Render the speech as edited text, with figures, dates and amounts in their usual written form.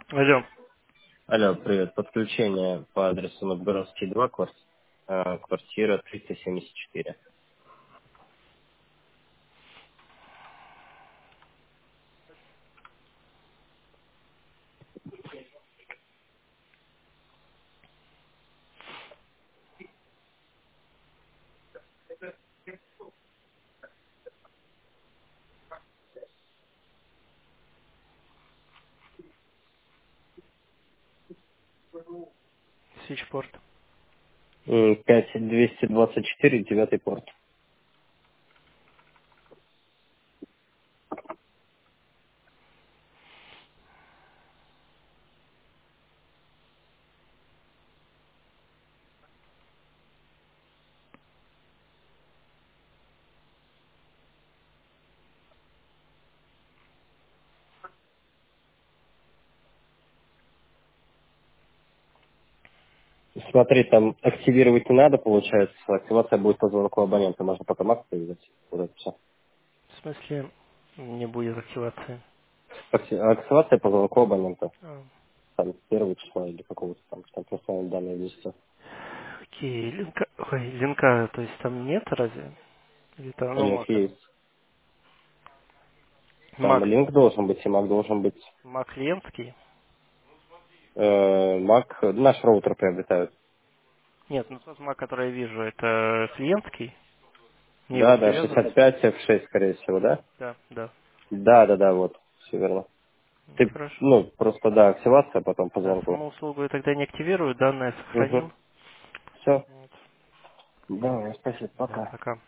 Алло, Алло, привет. Подключение по адресу Новгородский 2, квартира 374. Свичпорт. 5224, 9 порт. Смотри, там активировать не надо, получается. Активация будет по звонку абонента. Можно потом акт повидать. Вот это все. В смысле, не будет активации? Активация по звонку абонента. А, Там первого числа или какого-то там персональные данные ввести. окей, линка, ой, линка, то есть там нет разве? Или там, У ну, них Мака. есть. Там Мак, линк должен быть, и Mac должен быть. Мак клиентский? Mac, наш роутер приобретают. Нет, ну тот Мак, который я вижу, это клиентский? Мне его Да, да, привязывать? 65 F6, скорее всего, да? Да, да. Да, вот, все верно. Ну, Ты, хорошо. ну, просто, да, активация, а потом по Да, звонку. саму услугу я тогда не активирую, данные Угу. сохраним. Все. Вот. Да, спасибо, Да, пока. пока.